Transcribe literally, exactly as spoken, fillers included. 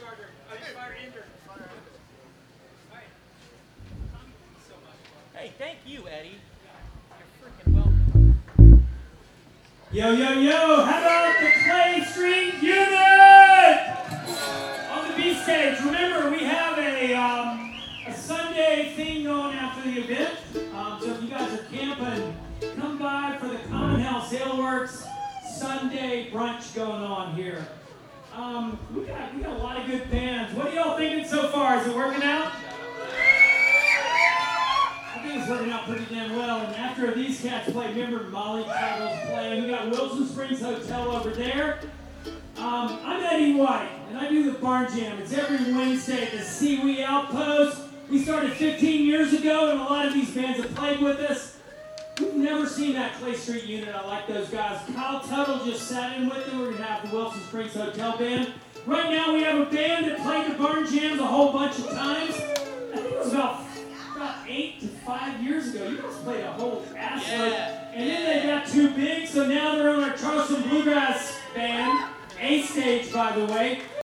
Hey, thank you, Eddie. You're freaking welcome. Yo, yo, yo, how about the Clay Street Unit? On the B stage, remember we have a, um, a Sunday thing going after the event. Um, so if you guys are camping, come by for the Commonhouse Aleworks Sunday brunch going on here. Um, we got we got a lot of good bands. What are y'all thinking so far? Is it working out? I think it's working out pretty damn well. And after these cats play, remember Molly Trottle's playing. We got Wilson Springs Hotel over there. Um, I'm Eddie White, and I do the Barn Jam. It's every Wednesday at the Seawee Outpost. We started fifteen years ago, and a lot of these bands have played with us. We've never seen that Clay Street Unit. I like those guys. Kyle Tuttle just sat in with them. We're going to have the Wilson Springs Hotel Band. Right now, we have a band that played the Barn Jams a whole bunch of times. I think it was about, about eight to five years ago. You guys played a whole ass load. Yeah. And then they got too big, so now they're on our Charleston Bluegrass Band. A stage, by the way.